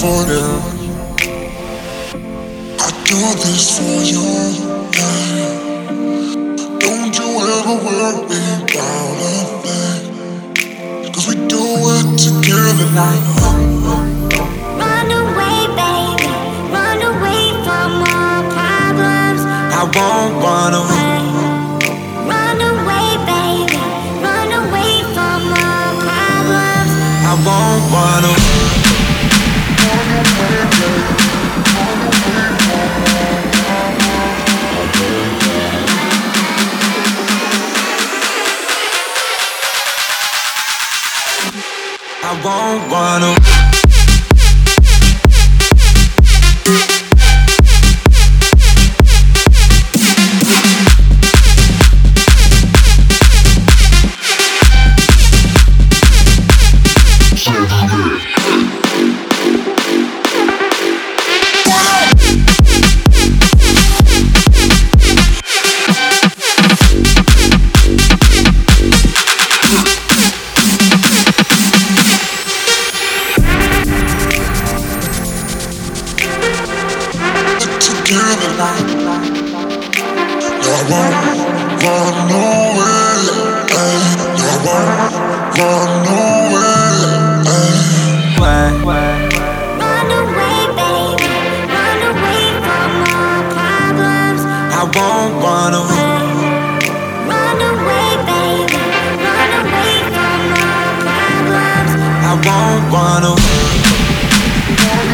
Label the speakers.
Speaker 1: for them. I do this for you, yeah. Don't you ever worry about a thing, 'cause we do it together like
Speaker 2: Run away, baby, run away from all problems.
Speaker 1: I won't run away.
Speaker 2: Run away, baby, run away from all problems.
Speaker 1: I won't run away. I won't run away. Together like no, I won't run away. No, I won't run away.
Speaker 2: Run away, baby, run away from all problems.
Speaker 1: I won't run away.
Speaker 2: Run away, baby, run away from all problems.
Speaker 1: I won't run away.